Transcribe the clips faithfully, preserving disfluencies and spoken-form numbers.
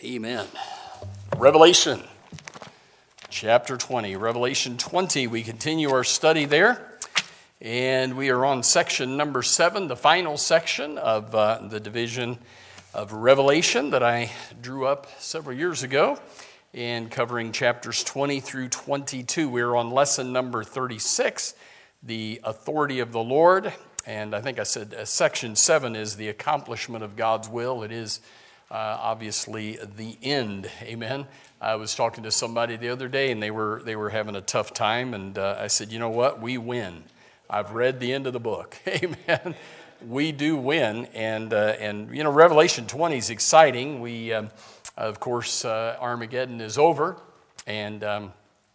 Amen. Revelation chapter twenty. Revelation twenty, we continue our study there. And we are on section number seven, the final section of uh, the division of Revelation that I drew up several years ago, and covering chapters twenty through twenty-two. We are on lesson number thirty-six, the authority of the Lord. And I think I said uh, section seven is the accomplishment of God's will. It is uh, obviously the end. Amen. I was talking to somebody the other day, and they were they were having a tough time. And uh, I said, you know what? We win. I've read the end of the book. Amen. We do win. And, uh, and you know, Revelation twenty is exciting. We, um, of course, uh, Armageddon is over. And um,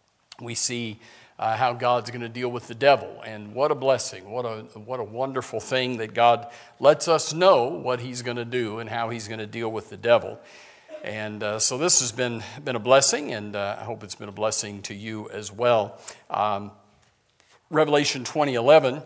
we see uh, how God's going to deal with the devil. And what a blessing. What a, what a wonderful thing that God lets us know what he's going to do and how he's going to deal with the devil. And uh, so this has been, been a blessing, and uh, I hope it's been a blessing to you as well. Um, Revelation twenty eleven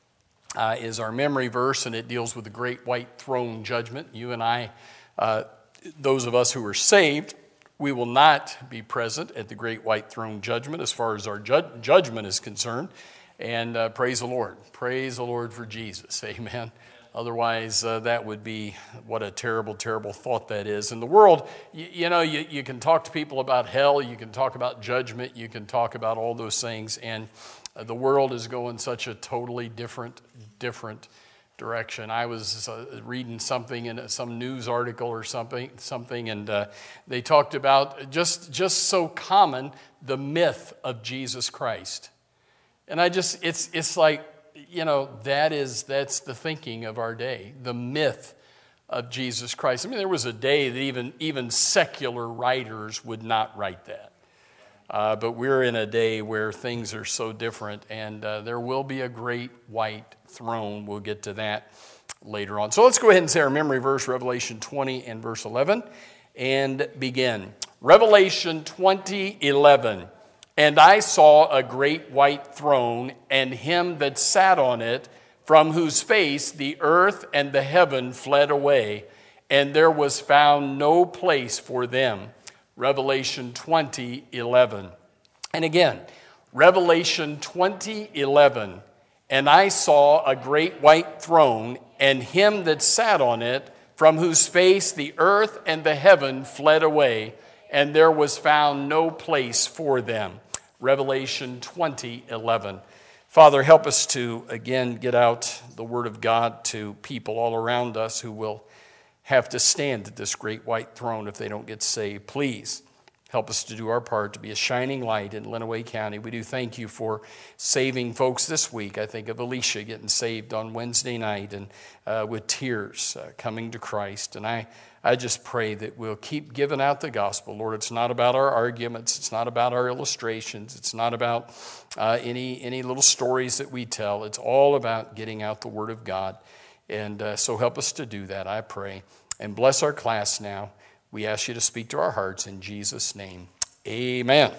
uh, is our memory verse, and it deals with the great white throne judgment. You and I, uh, those of us who are saved, we will not be present at the great white throne judgment as far as our ju- judgment is concerned. And uh, praise the Lord. Praise the Lord for Jesus. Amen. Otherwise, uh, that would be, what a terrible, terrible thought that is. In the world, you, you know, you, you can talk to people about hell, you can talk about judgment, you can talk about all those things, and uh, the world is going such a totally different, different direction. I was uh, reading something in some news article or something, something, and uh, they talked about just, just so common, the myth of Jesus Christ. And I just, it's, it's like, you know, that is, that's the thinking of our day, the myth of Jesus Christ. I mean, there was a day that even, even secular writers would not write that. Uh, but we're in a day where things are so different, and uh, there will be a great white throne. We'll get to that later on. So let's go ahead and say our memory verse, Revelation twenty and verse eleven, and begin. Revelation twenty eleven. And I saw a great white throne, and him that sat on it, from whose face the earth and the heaven fled away, and there was found no place for them. Revelation twenty eleven. And again, Revelation twenty eleven. And I saw a great white throne, and him that sat on it, from whose face the earth and the heaven fled away, and there was found no place for them. Revelation twenty eleven. Father, help us to, again, get out the word of God to people all around us who will have to stand at this great white throne if they don't get saved. Please help us to do our part to be a shining light in Lenawee County. We do thank you for saving folks this week. I think of Alicia getting saved on Wednesday night and uh, with tears uh, coming to Christ. And I, I just pray that we'll keep giving out the gospel. Lord, it's not about our arguments. It's not about our illustrations. It's not about uh, any, any little stories that we tell. It's all about getting out the word of God. And uh, so help us to do that, I pray. And bless our class now. We ask you to speak to our hearts in Jesus' name. Amen.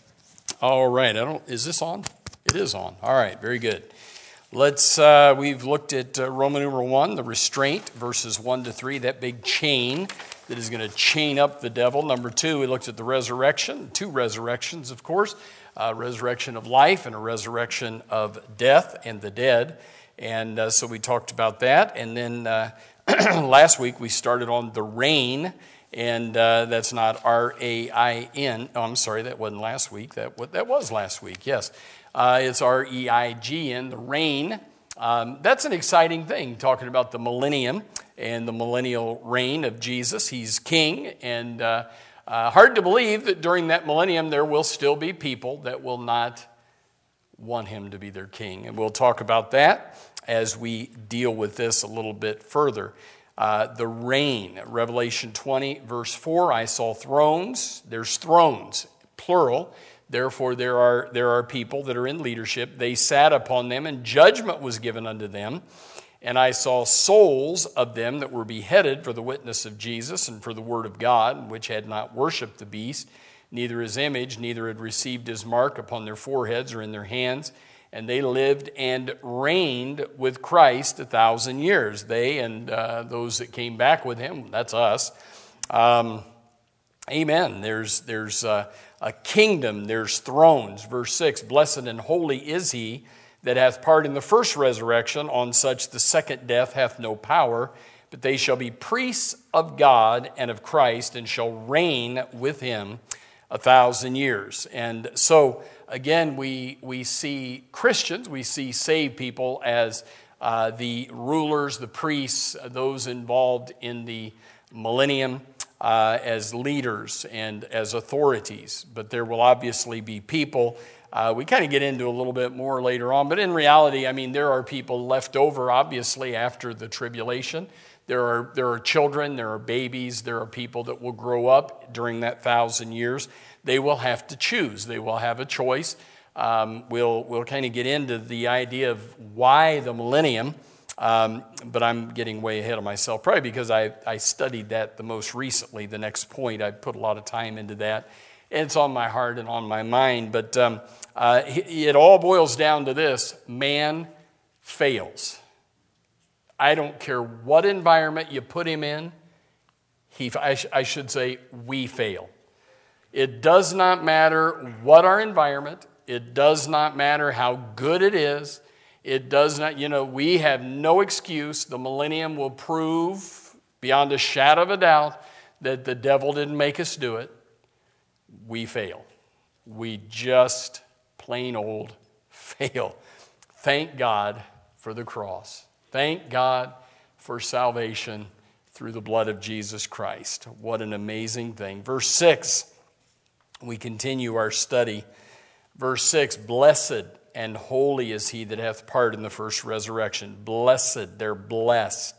All right. I don't. Is this on? It is on. All right. Very good. Let's. Uh, we've looked at uh, Roman numeral one, the restraint, verses one to three. That big chain that is going to chain up the devil. Number two, we looked at the resurrection. Two resurrections, of course. A resurrection of life and a resurrection of death and the dead. And uh, so we talked about that. And then uh, last week we started on the reign. And uh, that's not R A I N. Oh, I'm sorry, that wasn't last week. That that was last week, yes. Uh, it's R E I G N, the reign. Um, that's an exciting thing, talking about the millennium and the millennial reign of Jesus. He's king, and uh, uh, hard to believe that during that millennium there will still be people that will not want him to be their king. And we'll talk about that as we deal with this a little bit further. Uh, the reign, Revelation twenty, verse four, I saw thrones. There's thrones, plural. Therefore, there are, there are people that are in leadership. They sat upon them, and judgment was given unto them. And I saw souls of them that were beheaded for the witness of Jesus and for the word of God, which had not worshipped the beast, neither his image, neither had received his mark upon their foreheads or in their hands. And they lived and reigned with Christ a thousand years. They and uh, those that came back with him, that's us. Um, Amen. There's, there's a, a kingdom, there's thrones. Verse six, blessed and holy is he that hath part in the first resurrection. On such the second death hath no power, but they shall be priests of God and of Christ, and shall reign with him a thousand years. And so, again, we, we see Christians, we see saved people as uh, the rulers, the priests, those involved in the millennium, Uh, as leaders and as authorities. But there will obviously be people, uh, we kind of get into a little bit more later on, but in reality, I mean, there are people left over, obviously, after the tribulation. There are, there are children, there are babies, there are people that will grow up during that thousand years. They will have to choose. They will have a choice. Um, we'll, we'll kind of get into the idea of why the millennium. Um, but I'm getting way ahead of myself, probably because I, I studied that the most recently. The next point, I put a lot of time into that. And it's on my heart and on my mind. But um, uh, it all boils down to this: man fails. I don't care what environment you put him in. He, I, sh- I should say, we fail. It does not matter what our environment. It does not matter how good it is. It does not, you know, we have no excuse. The millennium will prove beyond a shadow of a doubt that the devil didn't make us do it. We fail. We just plain old fail. Thank God for the cross. Thank God for salvation through the blood of Jesus Christ. What an amazing thing. Verse six, we continue our study. Verse six, blessed and holy is he that hath part in the first resurrection. Blessed, they're blessed.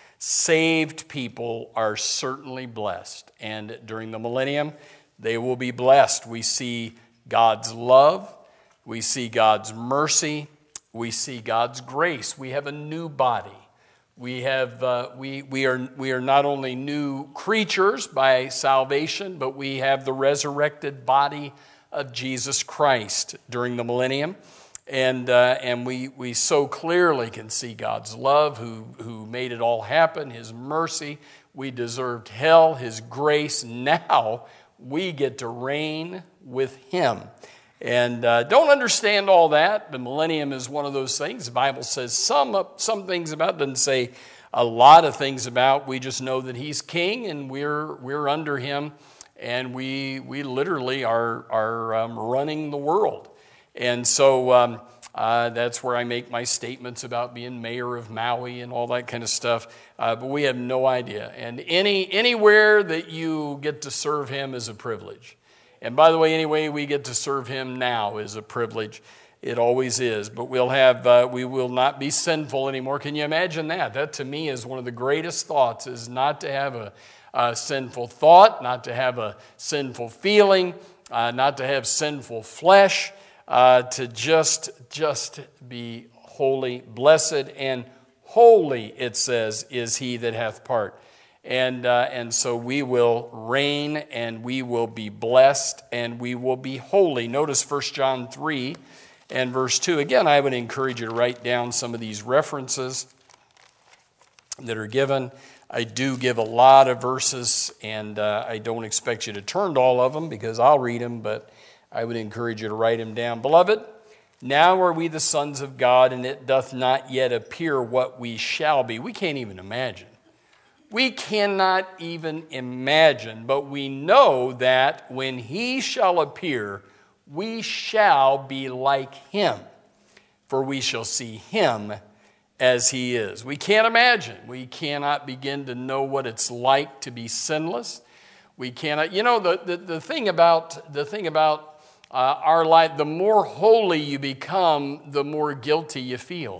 Saved people are certainly blessed. And during the millennium, they will be blessed. We see God's love. We see God's mercy. We see God's grace. We have a new body. We have uh, we we are we are not only new creatures by salvation, but we have the resurrected body of Jesus Christ during the millennium. And uh, and we we so clearly can see God's love, who who made it all happen, his mercy. We deserved hell, his grace. Now we get to reign with him. And uh, don't understand all that. The millennium is one of those things. The Bible says some some things about it, doesn't say a lot of things about. We just know that he's king and we're we're under him, and we we literally are are um, running the world. And so um, uh, that's where I make my statements about being mayor of Maui and all that kind of stuff. Uh, but we have no idea. And any anywhere that you get to serve him is a privilege. And by the way, any way we get to serve him now is a privilege. It always is. But we'll have uh, we will not be sinful anymore. Can you imagine that? That to me is one of the greatest thoughts: is not to have a, a sinful thought, not to have a sinful feeling, uh, not to have sinful flesh. Uh, to just just be holy, blessed, and holy, it says, is he that hath part. And uh, and so we will reign, and we will be blessed, and we will be holy. Notice First John three and verse two. Again, I would encourage you to write down some of these references that are given. I do give a lot of verses, and uh, I don't expect you to turn to all of them because I'll read them, but I would encourage you to write them down. Beloved, now are we the sons of God, and it doth not yet appear what we shall be. We can't even imagine. We cannot even imagine, but we know that when he shall appear, we shall be like him, for we shall see him as he is. We can't imagine. We cannot begin to know what it's like to be sinless. We cannot, you know, the, the, the thing about, the thing about Uh, our life, the more holy you become, the more guilty you feel.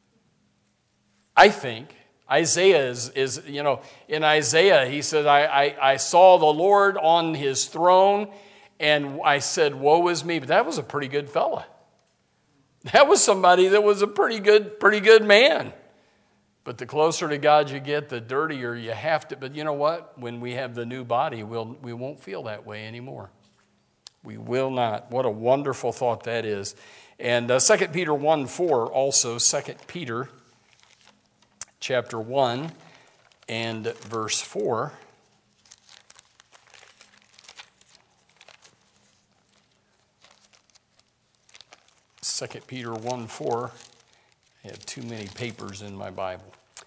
I think Isaiah is, is you know, in Isaiah, he said, I, I, I saw the Lord on his throne, and I said, woe is me. But that was a pretty good fella. That was somebody that was a pretty good, pretty good man. But the closer to God you get, the dirtier you have to. But you know what? When we have the new body, we'll, we won't feel that way anymore. We will not. What a wonderful thought that is. And uh, Second Peter one four also, Second Peter chapter one and verse four. Second Peter one four. I have too many papers in my Bible.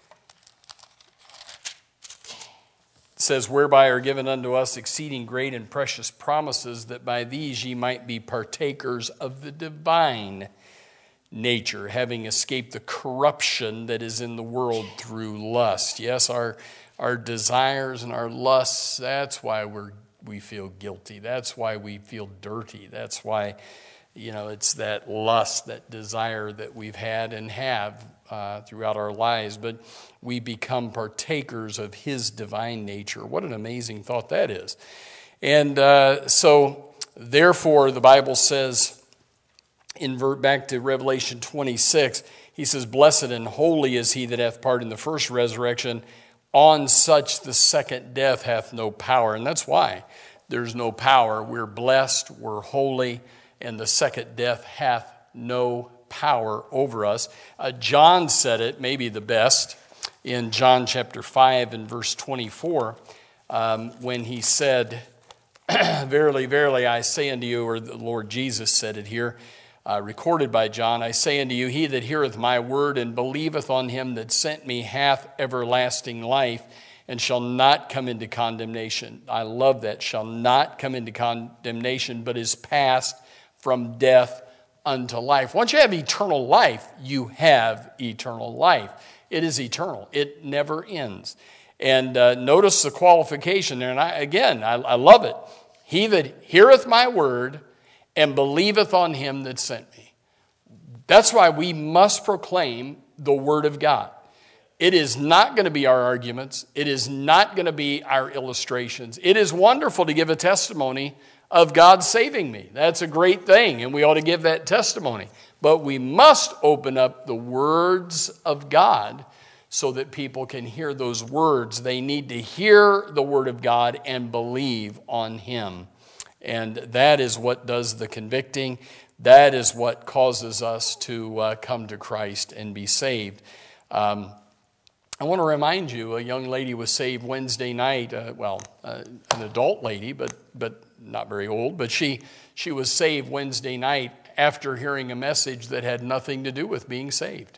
It says, whereby are given unto us exceeding great and precious promises, that by these ye might be partakers of the divine nature, having escaped the corruption that is in the world through lust. Yes, our our desires and our lusts, that's why we're we feel guilty. That's why we feel dirty. That's why, you know, it's that lust, that desire that we've had and have uh, throughout our lives. But we become partakers of his divine nature. What an amazing thought that is. And uh, so, therefore, the Bible says, invert back to Revelation twenty-six, he says, blessed and holy is he that hath part in the first resurrection. On such the second death hath no power. And that's why there's no power. We're blessed, we're holy, and the second death hath no power over us. Uh, John said it maybe the best in John chapter five and verse twenty-four, um, when he said, verily, verily, I say unto you, or the Lord Jesus said it here, Uh, recorded by John, I say unto you, he that heareth my word and believeth on him that sent me hath everlasting life, and shall not come into condemnation. I love that. Shall not come into condemnation, but is passed from death unto life. Once you have eternal life, you have eternal life. It is eternal. It never ends. And uh, notice the qualification there. And I, again, I, I love it. He that heareth my word and believeth on him that sent me. That's why we must proclaim the word of God. It is not going to be our arguments. It is not going to be our illustrations. It is wonderful to give a testimony of God saving me. That's a great thing, and we ought to give that testimony. But we must open up the words of God so that people can hear those words. They need to hear the word of God and believe on him. And that is what does the convicting. That is what causes us to uh, come to Christ and be saved. Um, I want to remind you, a young lady was saved Wednesday night. Uh, well, uh, an adult lady, but but not very old. But she she was saved Wednesday night after hearing a message that had nothing to do with being saved.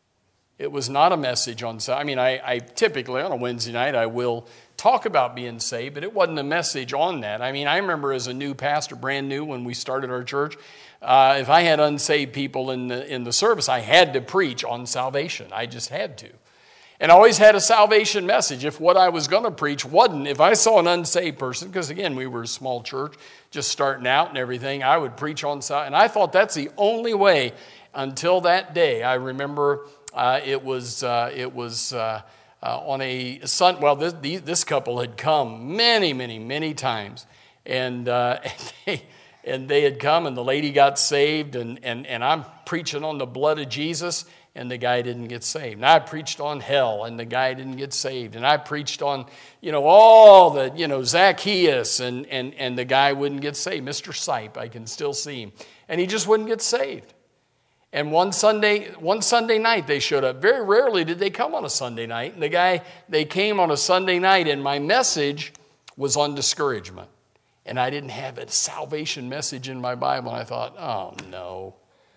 It was not a message on, I mean, I, I typically on a Wednesday night I will talk about being saved, but it wasn't a message on that. I mean, I remember as a new pastor, brand new, when we started our church, uh, if I had unsaved people in the in the service, I had to preach on salvation. I just had to. And I always had a salvation message. If what I was going to preach wasn't, if I saw an unsaved person, because again, we were a small church, just starting out and everything, I would preach on salvation. And I thought that's the only way until that day. I remember uh, it was, uh, it was uh, uh, on a sun, well, this, this couple had come many, many, many times. And, uh, and they... And they had come, and the lady got saved, and, and, and I'm preaching on the blood of Jesus, and the guy didn't get saved. And I preached on hell, and the guy didn't get saved. And I preached on, you know, all the, you know, Zacchaeus, and, and, and the guy wouldn't get saved. Mister Sipe, I can still see him. And he just wouldn't get saved. And one Sunday, one Sunday night they showed up. Very rarely did they come on a Sunday night. And the guy, they came on a Sunday night, and my message was on discouragement. And I didn't have a salvation message in my Bible. And I thought, oh no,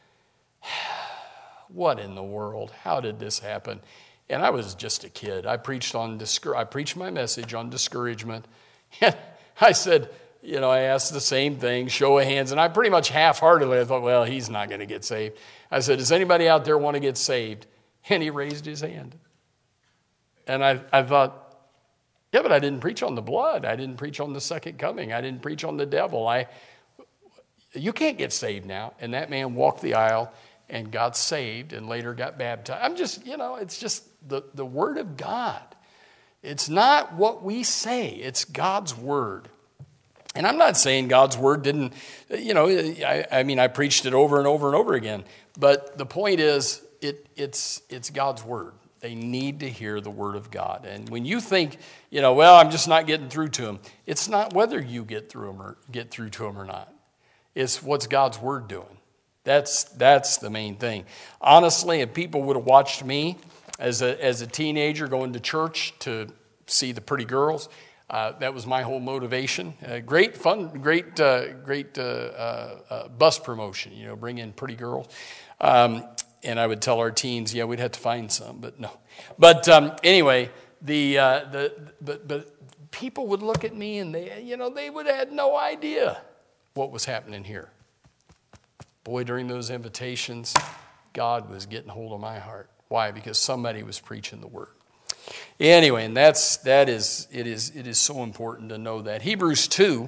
what in the world? How did this happen? And I was just a kid. I preached on discour- I preached my message on discouragement. And I said, you know, I asked the same thing, show of hands. And I pretty much half-heartedly, I thought, well, he's not going to get saved. I said, does anybody out there want to get saved? And he raised his hand. And I, I thought, yeah, but I didn't preach on the blood. I didn't preach on the second coming. I didn't preach on the devil. I, you can't get saved now. And that man walked the aisle and got saved and later got baptized. I'm just, you know, it's just the, the word of God. It's not what we say. It's God's word. And I'm not saying God's word didn't, you know, I, I mean, I preached it over and over and over again. But the point is, it, it's, it's God's word. They need to hear the word of God. And when you think, you know, well, I'm just not getting through to them, it's not whether you get through them or get through to them or not. It's what's God's word doing. That's that's the main thing. Honestly, if people would have watched me as a as a teenager going to church to see the pretty girls, Uh, that was my whole motivation. Uh, great fun, great, uh, great uh, uh, uh, bus promotion. You know, bring in pretty girls, um, and I would tell our teens, yeah, we'd have to find some, but no. But um, anyway, the uh, the but but people would look at me and they, you know, they would have had no idea what was happening here. Boy, during those invitations, God was getting hold of my heart. Why? Because somebody was preaching the word. Anyway, and that's that is it is it is so important to know that. Hebrews two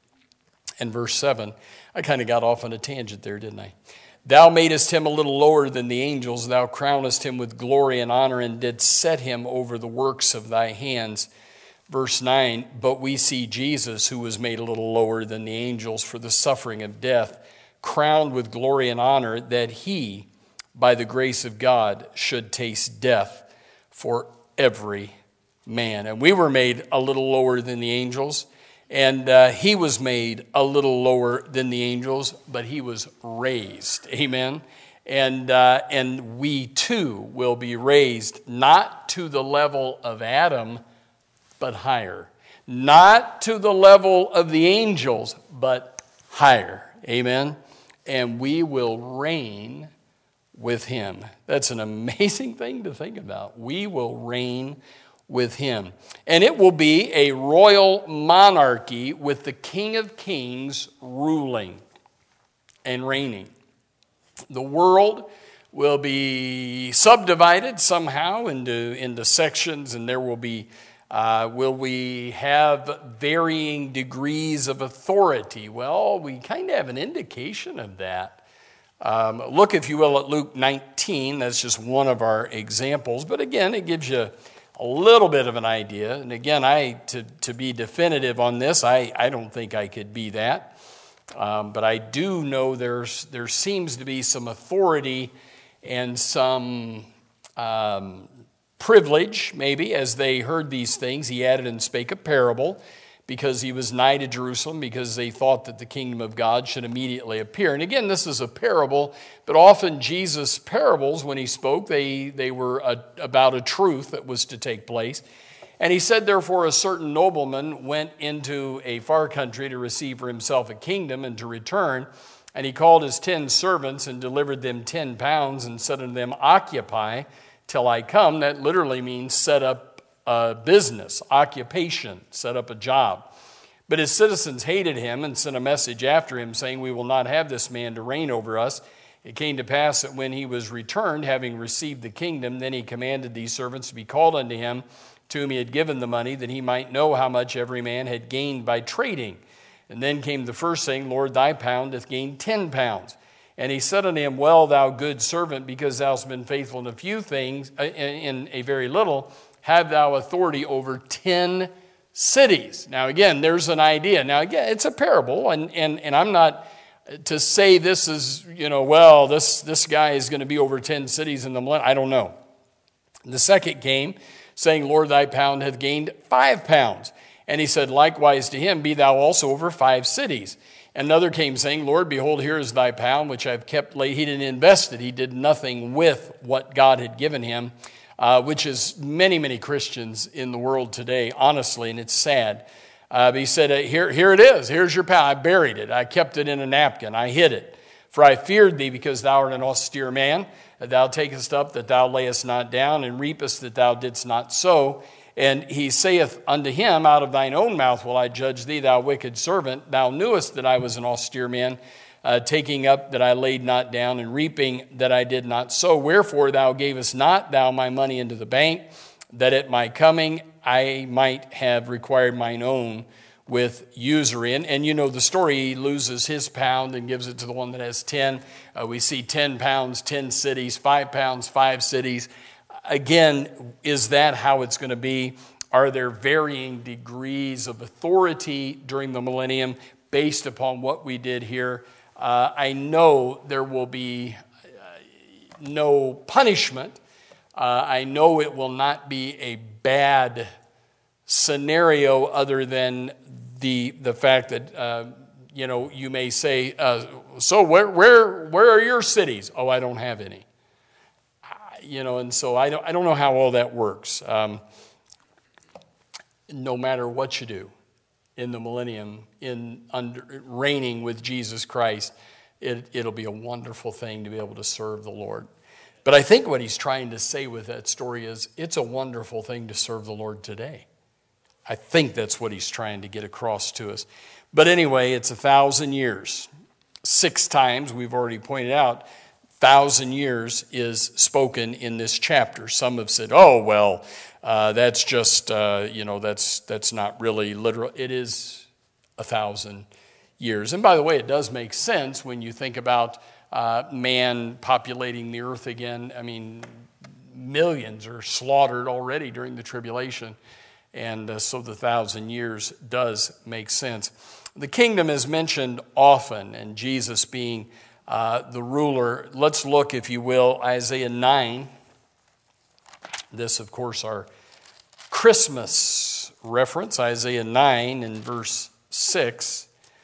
and verse seven. I kind of got off on a tangent there, didn't I? Thou madest him a little lower than the angels. Thou crownest him with glory and honor, and didst set him over the works of thy hands. Verse nine. But we see Jesus, who was made a little lower than the angels for the suffering of death, crowned with glory and honor, that he, by the grace of God, should taste death for every man. And we were made a little lower than the angels, and uh, he was made a little lower than the angels, but he was raised. Amen. And uh, and we too will be raised, not to the level of Adam, but higher. Not to the level of the angels, but higher. Amen. And we will reign with him. That's an amazing thing to think about. We will reign with him. And it will be a royal monarchy with the King of Kings ruling and reigning. The world will be subdivided somehow into, into sections, and there will be, uh, will we have varying degrees of authority? Well, we kind of have an indication of that. Um, look, if you will, at Luke nineteen. That's just one of our examples. But again, it gives you a little bit of an idea. And again, I to, to be definitive on this, I, I don't think I could be that. Um, but I do know there's there seems to be some authority and some um, privilege, maybe, as they heard these things. He added and spake a parable, because he was nigh to Jerusalem, because they thought that the kingdom of God should immediately appear. And again, this is a parable, but often Jesus' parables, when he spoke, they, they were a, about a truth that was to take place. And he said, therefore, a certain nobleman went into a far country to receive for himself a kingdom and to return. And he called his ten servants and delivered them ten pounds and said unto them, occupy till I come. That literally means set up a business, occupation, set up a job. But his citizens hated him and sent a message after him, saying, we will not have this man to reign over us. It came to pass that when he was returned, having received the kingdom, then he commanded these servants to be called unto him, to whom he had given the money, that he might know how much every man had gained by trading. And then came the first, saying, Lord, thy pound hath gained ten pounds. And he said unto him, well, thou good servant, because thou hast been faithful in a few things, in a very little, have thou authority over ten cities. Now, again, there's an idea. Now, again, it's a parable, and, and, and I'm not to say this is, you know, well, this, this guy is going to be over ten cities in the millennium. I don't know. The second came, saying, Lord, thy pound hath gained five pounds. And he said, likewise to him, be thou also over five cities. And another came, saying, Lord, behold, here is thy pound, which I've kept late. He didn't invest it. He did nothing with what God had given him. Uh, which is many, many Christians in the world today, honestly, and it's sad. Uh, but he said, here, here it is. Here's your pound. I buried it. I kept it in a napkin. I hid it. For I feared thee, because thou art an austere man. That thou takest up, that thou layest not down, and reapest, that thou didst not sow. And he saith unto him, out of thine own mouth will I judge thee, thou wicked servant. Thou knewest that I was an austere man, Uh, taking up that I laid not down, and reaping that I did not sow. Wherefore thou gavest not thou my money into the bank, that at my coming I might have required mine own with usury. And, and you know the story, he loses his pound and gives it to the one that has ten. Uh, we see ten pounds, ten cities, five pounds, five cities. Again, is that how it's going to be? Are there varying degrees of authority during the millennium based upon what we did here? Uh, I know there will be uh, no punishment. Uh, I know it will not be a bad scenario, other than the the fact that uh, you know you may say, uh, so where where where are your cities? Oh, I don't have any. Uh, you know, and so I don't I don't know how all that works. Um, no matter what you do in the millennium, in under, reigning with Jesus Christ, it, it'll be a wonderful thing to be able to serve the Lord. But I think what he's trying to say with that story is it's a wonderful thing to serve the Lord today. I think that's what he's trying to get across to us. But anyway, it's a thousand years. Six times, we've already pointed out, thousand years is spoken in this chapter. Some have said, oh, well, uh, that's just, uh, you know, that's that's not really literal. It is a thousand years. And by the way, it does make sense when you think about uh, man populating the earth again. I mean, millions are slaughtered already during the tribulation. And uh, so the thousand years does make sense. The kingdom is mentioned often, and Jesus being uh, the ruler. Let's look, if you will, Isaiah nine. This, of course, our Christmas reference, Isaiah nine and verse six.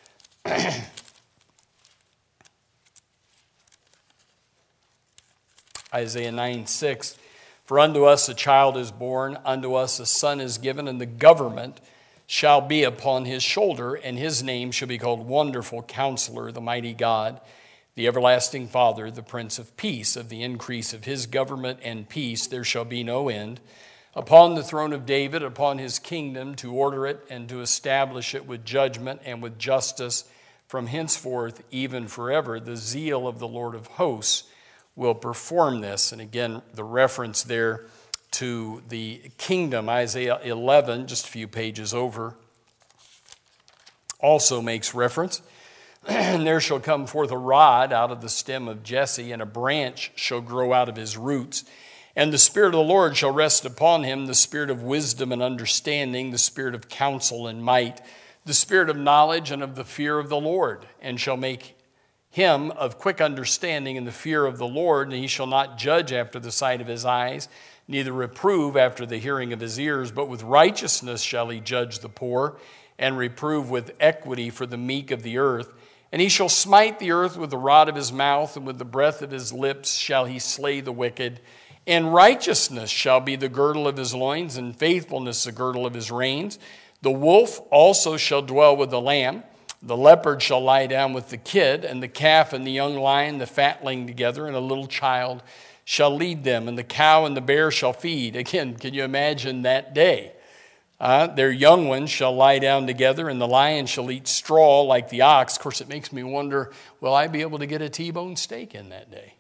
Isaiah nine six. For unto us a child is born, unto us a son is given, and the government shall be upon his shoulder, and his name shall be called Wonderful Counselor, the Mighty God, the Everlasting Father, the Prince of Peace. Of the increase of his government and peace there shall be no end, upon the throne of David, upon his kingdom, to order it and to establish it with judgment and with justice from henceforth, even forever. The zeal of the Lord of hosts will perform this. And again, the reference there to the kingdom, Isaiah eleven, just a few pages over, also makes reference. And there shall come forth a rod out of the stem of Jesse, and a branch shall grow out of his roots. And the Spirit of the Lord shall rest upon him, the Spirit of wisdom and understanding, the Spirit of counsel and might, the Spirit of knowledge and of the fear of the Lord, and shall make him of quick understanding in the fear of the Lord, and he shall not judge after the sight of his eyes, neither reprove after the hearing of his ears, but with righteousness shall he judge the poor, and reprove with equity for the meek of the earth. And he shall smite the earth with the rod of his mouth, and with the breath of his lips shall he slay the wicked. And righteousness shall be the girdle of his loins, and faithfulness the girdle of his reins. The wolf also shall dwell with the lamb. The leopard shall lie down with the kid, and the calf and the young lion, the fatling together, and a little child shall lead them, and the cow and the bear shall feed. Again, can you imagine that day? Uh, their young ones shall lie down together, and the lion shall eat straw like the ox. Of course, it makes me wonder, will I be able to get a T-bone steak in that day?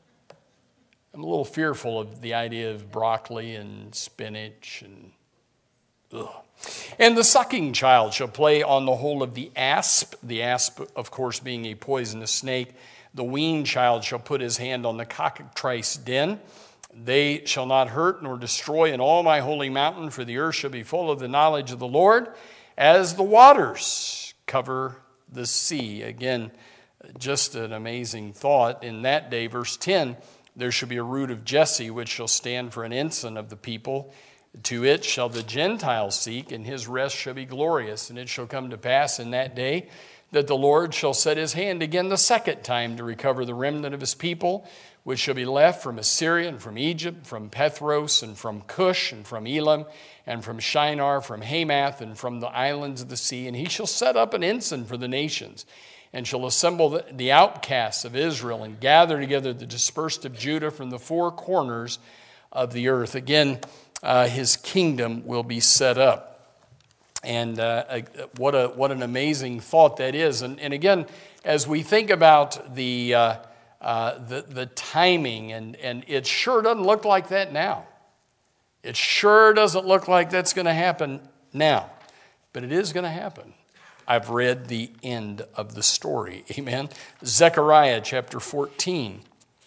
I'm a little fearful of the idea of broccoli and spinach and ugh. And the sucking child shall play on the hole of the asp, the asp, of course, being a poisonous snake. The weaned child shall put his hand on the cockatrice den. They shall not hurt nor destroy in all my holy mountain, for the earth shall be full of the knowledge of the Lord, as the waters cover the sea. Again, just an amazing thought. In that day, verse ten, there shall be a root of Jesse, which shall stand for an ensign of the people. To it shall the Gentiles seek, and his rest shall be glorious. And it shall come to pass in that day that the Lord shall set his hand again the second time to recover the remnant of his people, which shall be left from Assyria and from Egypt, from Pethros and from Cush and from Elam and from Shinar, from Hamath and from the islands of the sea. And he shall set up an ensign for the nations, and shall assemble the outcasts of Israel, and gather together the dispersed of Judah from the four corners of the earth. Again, uh, his kingdom will be set up. And uh, what a what an amazing thought that is. And, and again, as we think about the uh, uh, the, the timing, and, and it sure doesn't look like that now. It sure doesn't look like that's going to happen now. But it is going to happen. I've read the end of the story. Amen. Zechariah chapter fourteen.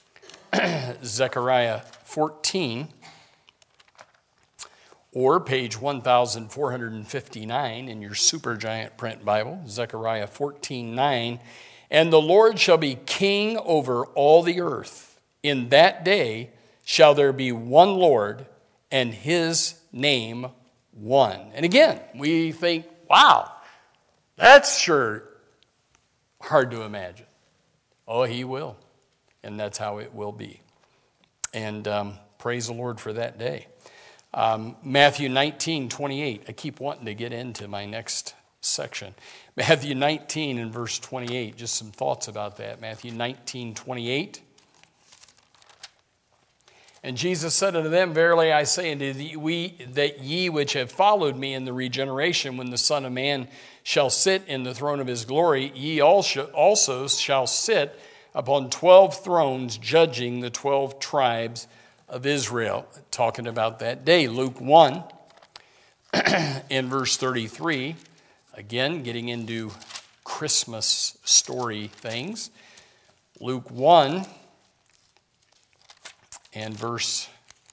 Zechariah fourteen. Or page one thousand four hundred fifty-nine in your Supergiant print Bible, Zechariah fourteen nine. And the Lord shall be king over all the earth. In that day shall there be one Lord, and his name one. And again, we think, wow, that's sure hard to imagine. Oh, he will. And that's how it will be. And um, praise the Lord for that day. Um, Matthew nineteen, twenty-eight. I keep wanting to get into my next section. Matthew nineteen and verse twenty-eight. Just some thoughts about that. Matthew nineteen, twenty-eight. And Jesus said unto them, Verily I say unto thee, we, that ye which have followed me in the regeneration, when the Son of Man shall sit in the throne of his glory, ye also shall sit upon twelve thrones, judging the twelve tribes of Israel. Talking about that day. Luke one, in verse thirty-three, again, getting into Christmas story things. Luke one, and verse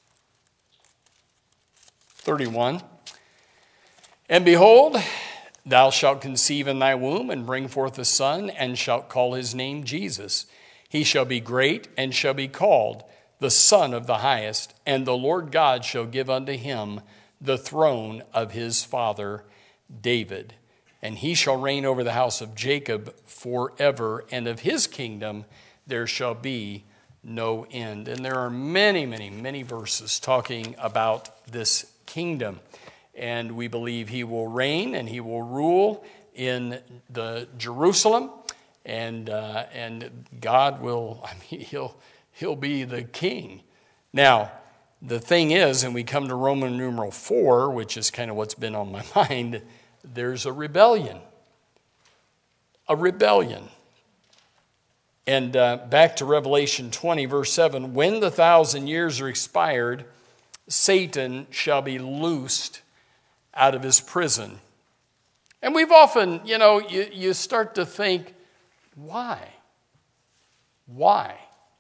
thirty-one. And behold, thou shalt conceive in thy womb, and bring forth a son, and shalt call his name Jesus. He shall be great, and shall be called the Son of the Highest, and the Lord God shall give unto him the throne of his father David. And he shall reign over the house of Jacob forever, and of his kingdom there shall be no end. And there are many, many, many verses talking about this kingdom. And we believe he will reign and he will rule in the Jerusalem. And uh, and God will, I mean, he'll, he'll be the king. Now, the thing is, and we come to Roman numeral four, which is kind of what's been on my mind, there's a rebellion. A rebellion. And uh, back to Revelation twenty, verse seven, when the thousand years are expired, Satan shall be loosed out of his prison. And we've often, you know, you, you start to think, why? Why?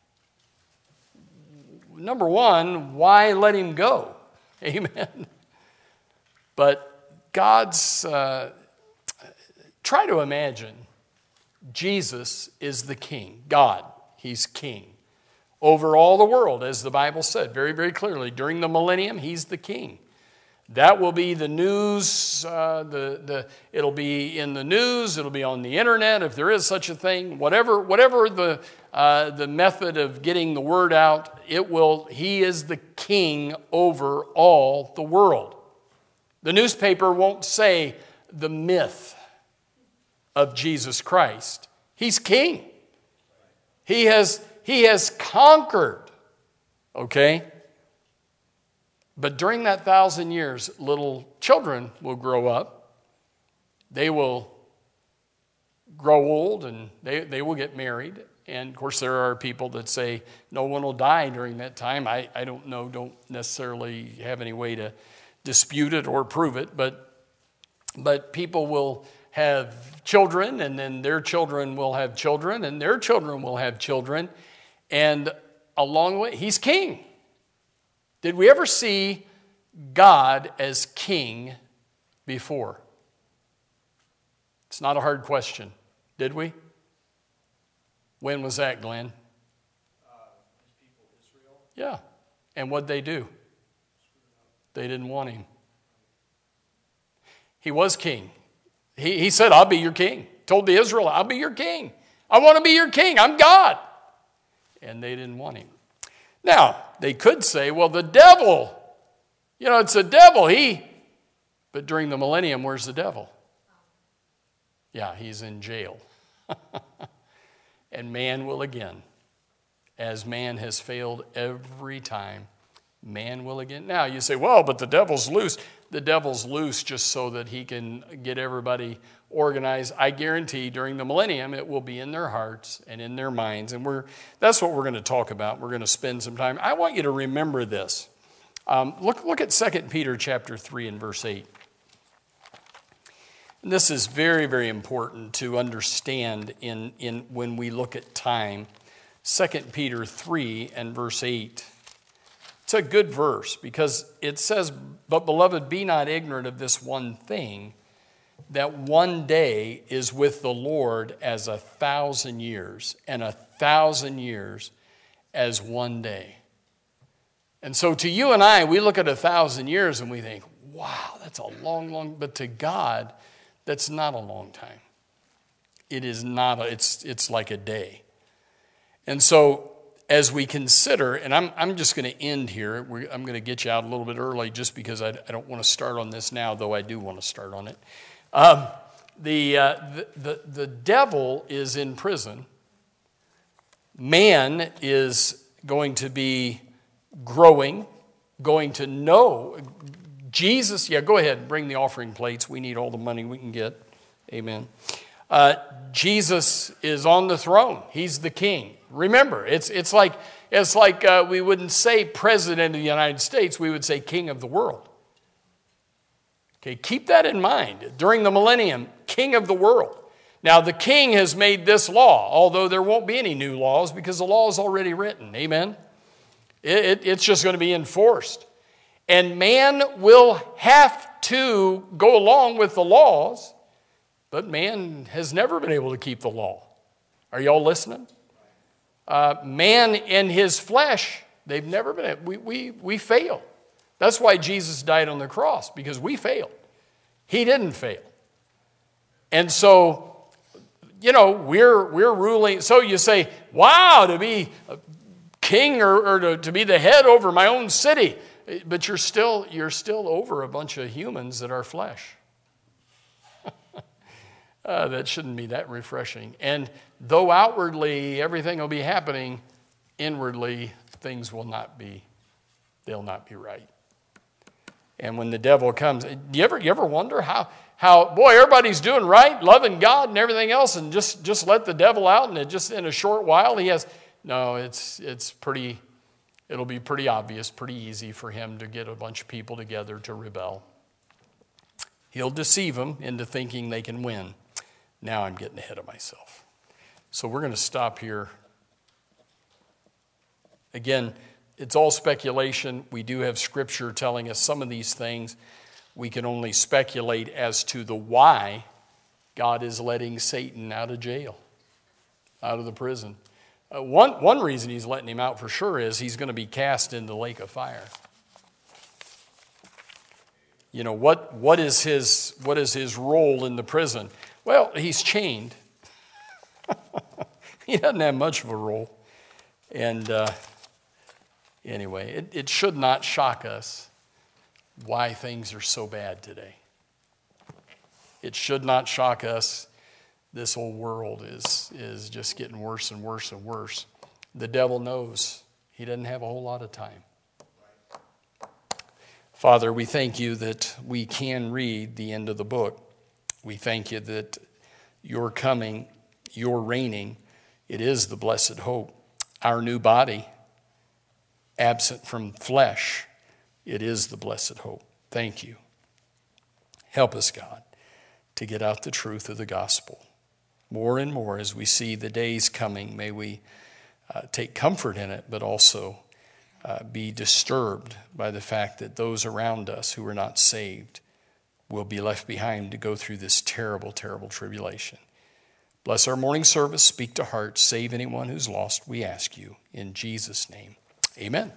Number one, why let him go? Amen. But God's, uh, try to imagine, Jesus is the king. God, he's king over all the world, as the Bible said very, very clearly. During the millennium, he's the king. That will be the news. Uh, the the it'll be in the news. It'll be on the internet if there is such a thing. Whatever whatever the uh, the method of getting the word out, it will. He is the king over all the world. The newspaper won't say the myth of Jesus Christ. He's king. He has, he has conquered. Okay? But during that thousand years, little children will grow up. They will grow old and they, they will get married. And of course, there are people that say no one will die during that time. I, I don't know, don't necessarily have any way to dispute it or prove it, but, but people will have children, and then their children will have children, and their children will have children. And along the way, he's king. Did we ever see God as king before? It's not a hard question. Did we? When was that, Glenn? Uh, his people, Israel. Yeah. And what'd they do? They didn't want him. He was king. He, he said, I'll be your king. Told the Israelites, I'll be your king. I want to be your king. I'm God. And they didn't want him. Now, they could say, well, the devil, you know, it's the devil. He, but during the millennium, where's the devil? Yeah, he's in jail. And man will again, as man has failed every time, man will again. Now, you say, well, but the devil's loose. The devil's loose just so that he can get everybody organized. I guarantee during the millennium it will be in their hearts and in their minds. And we're that's what we're going to talk about. We're going to spend some time. I want you to remember this. Um, look, look at Second Peter chapter three and verse eight. And this is very, very important to understand in, in when we look at time. Second Peter three and verse eight. It's a good verse because it says, but beloved, be not ignorant of this one thing, that one day is with the Lord as a thousand years, and a thousand years as one day. And so to you and I, we look at a thousand years and we think, wow, that's a long, long, but to God, that's not a long time. It is not, a, it's, it's like a day. And so as we consider, and I'm, I'm just going to end here. We're, I'm going to get you out a little bit early just because I, I don't want to start on this now, though I do want to start on it. Um, the, uh, the, the, the devil is in prison. Man is going to be growing, going to know. Jesus, yeah, go ahead, bring the offering plates. We need all the money we can get. Amen. Uh, Jesus is on the throne. He's the king. Remember, it's it's like it's like uh, we wouldn't say president of the United States. We would say king of the world. Okay, keep that in mind. During the millennium, king of the world. Now, the king has made this law, although there won't be any new laws because the law is already written. Amen? It, it, it's just going to be enforced. And man will have to go along with the laws, but man has never been able to keep the law. Are y'all listening? Uh, man in his flesh, they've never been able. We, we, we fail. That's why Jesus died on the cross, because we failed. He didn't fail. And so, you know, we're we're ruling. So you say, wow, to be a king or, or to, to be the head over my own city. But you're still you're still over a bunch of humans that are flesh. uh, that shouldn't be that refreshing. And though outwardly everything will be happening, inwardly things will not be, they'll not be right. And when the devil comes, do you ever you ever wonder how how boy everybody's doing right, loving God and everything else, and just just let the devil out, and it just in a short while he has no. It's it's pretty. It'll be pretty obvious, pretty easy for him to get a bunch of people together to rebel. He'll deceive them into thinking they can win. Now I'm getting ahead of myself. So we're going to stop here. Again, it's all speculation. We do have Scripture telling us some of these things. We can only speculate as to the why God is letting Satan out of jail, out of the prison. Uh, one, one reason he's letting him out for sure is he's going to be cast in the lake of fire. You know, what, what, is his, what is his role in the prison? Well, he's chained. He doesn't have much of a role. And uh, anyway, it, it should not shock us why things are so bad today. It should not shock us. This whole world is, is just getting worse and worse and worse. The devil knows he doesn't have a whole lot of time. Father, we thank you that we can read the end of the book. We thank you that your coming, your reigning, it is the blessed hope. Our new body, absent from flesh, it is the blessed hope. Thank you. Help us, God, to get out the truth of the gospel. More and more as we see the days coming, may we uh, take comfort in it, but also uh, be disturbed by the fact that those around us who are not saved will be left behind to go through this terrible, terrible tribulation. Bless our morning service, speak to hearts, save anyone who's lost, we ask you. In Jesus' name, amen.